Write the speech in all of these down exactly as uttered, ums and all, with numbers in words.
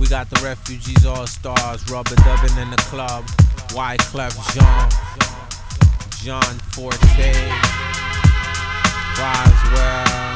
got the Refugees All-Stars, rubber dubbing in the club. Wyclef Jean, John Forte, Roswell.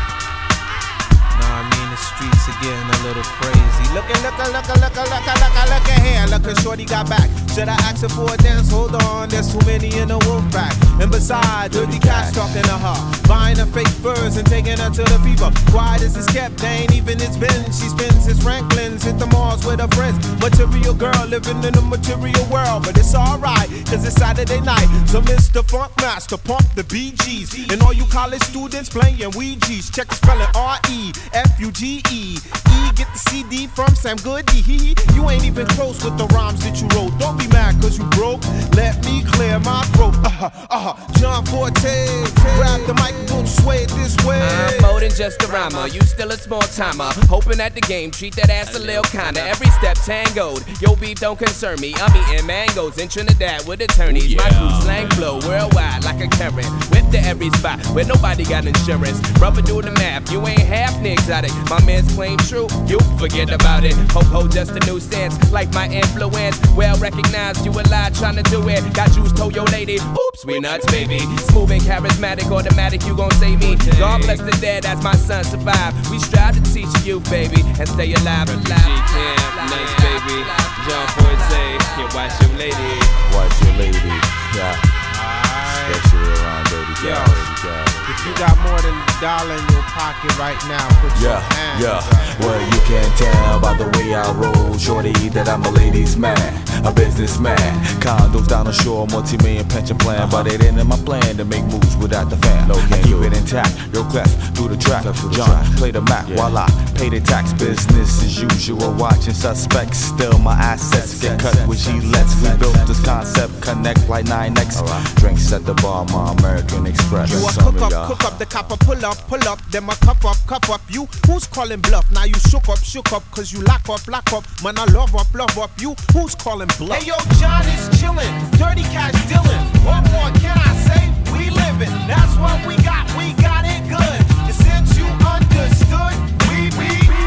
Nah, I mean the streets are getting a little crazy. Lookin', lookin', lookin', lookin', lookin', lookin', lookin' here. Lookin', shorty got back. Should I ask her for a dance? Hold on, there's too many in the wolf pack. And besides, dirty cash talking to her, buying her fake furs and taking her to the fever. Quiet as it's kept, they ain't even it's been. She spends his Franklin's, hit the malls with her friends. Material girl living in a material world, but it's alright, cause it's Saturday night. So Mister Funk Master, pump the B Gs. And all you college students playing Ouija's, check the spelling R E F U G E. E, get the C D from Sam Goody. You ain't even close with the rhymes that you wrote. Don't be mad cause you broke. Let me clear my throat. Uh-huh, uh-huh. John Forte, grab the mic and don't sway it this way. I'm more than just a rhymer. You still a small timer. Hoping at the game, treat that ass a little kinda. Every step tangoed. Yo, beef don't concern me. I'm eating mangoes in Trinidad with attorneys. Ooh, yeah. My crew slang flow worldwide like a current. Whip to every spot where nobody got insurance. Brother, do the math. You ain't half exotic. My man's claim true. You forget about it. Ho ho, just a new sense. Like my influence. Well recognized. You a lie trying to do it. Got juice, told your lady. Oops, we nuts, baby. Smooth and charismatic, automatic. You gon' save me. God bless the dead as my son survive. We strive to teach you, baby, and stay alive. Refugee camp, nice baby. John Forte, yeah, watch your lady. Watch your lady, yeah. Especially around dirty Yo, dirty guys. If you got more than a dollar in your pocket right now, put your Yeah, hands yeah. up. Well, you can't tell by the way I roll, shorty, that I'm a ladies' man, a businessman. Condos down the shore, multi-million pension plan, but it ain't in my plan to make moves without the fam. No, I keep it intact. Yo, Clef, do the track. John, play the Mac while I pay the tax. Business as usual, watching suspects. Still, my assets get cut with G-Lets. We built this concept, connect like nine X. Drinks at the bar, my American Express. You a Some cook of up, y'all- cook up, the copper pull up, pull up, then my cuff up, cuff up. You, who's calling bluff? Now you shook up, shook up, cause you lock up, lock up. Man, I love up, love up. You, who's calling bluff? Hey yo, John is chillin', dirty cash dealin'. What more can I say? We livin', that's what we got, we got it good. And since you understood, we, we,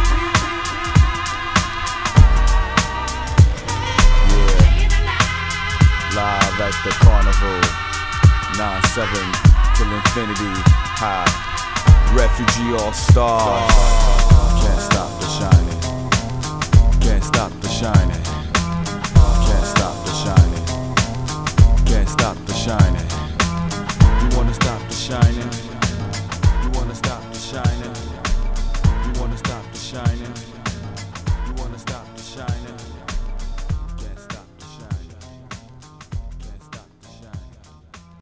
Live at the carnival, nine seven till infinity high. Refugee all-stars. Can't stop the shining. Can't stop the shining. Can't stop the shining. Can't stop the shining. You wanna stop the shining? You wanna stop the shining?